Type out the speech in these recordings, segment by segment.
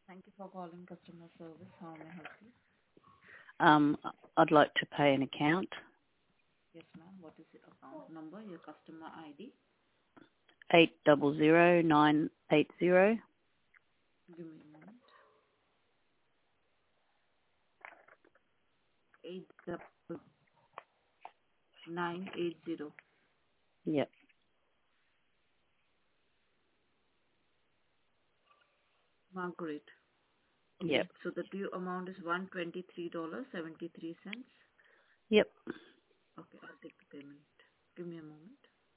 Thank you for calling customer service. How may I help you? Um, I'd like to pay an account. Yes, ma'am. What is your account number, your customer ID? 800980. Give me a moment. 89980. Yep, Margaret. Okay. yep, So the due amount is $123.73. yep. Okay, I'll take the payment. Give me a moment.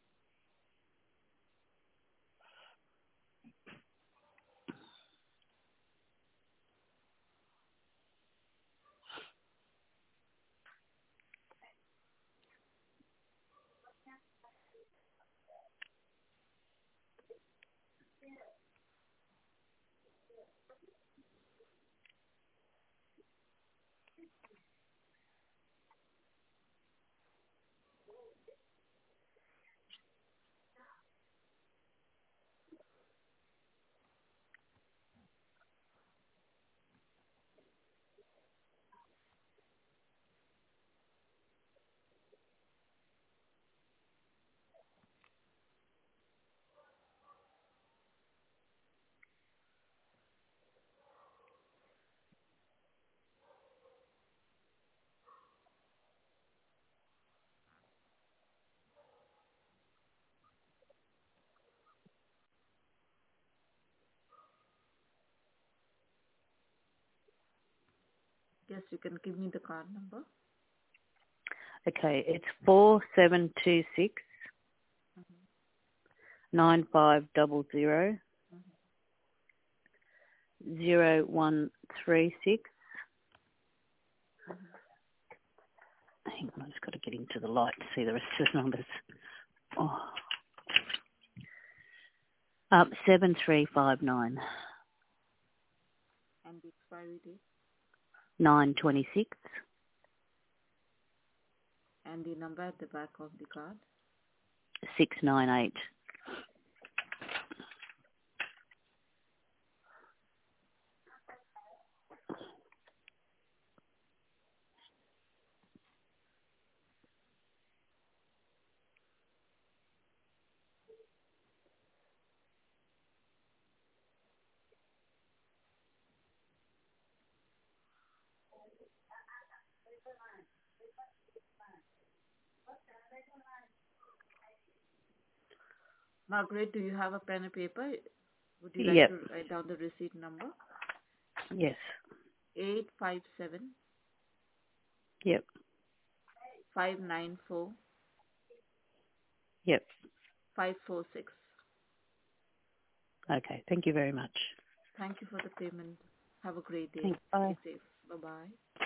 Yes, you can give me the card number. Okay, it's 4726 Mm-hmm. 9500 Mm-hmm. 0136. Mm-hmm. Hang on, I've just got to get into the light to see the rest of the numbers. Oh. 7359 And the expiry date 926 and the number at the back of the card. 698. Margaret, do you have a pen and paper? Would you like Yep, to write down the receipt number? yes, 857 yep, 594 yep. 546. Okay, thank you very much. Thank you for the payment. Have a great day. Thanks, bye. Stay safe. Bye-bye.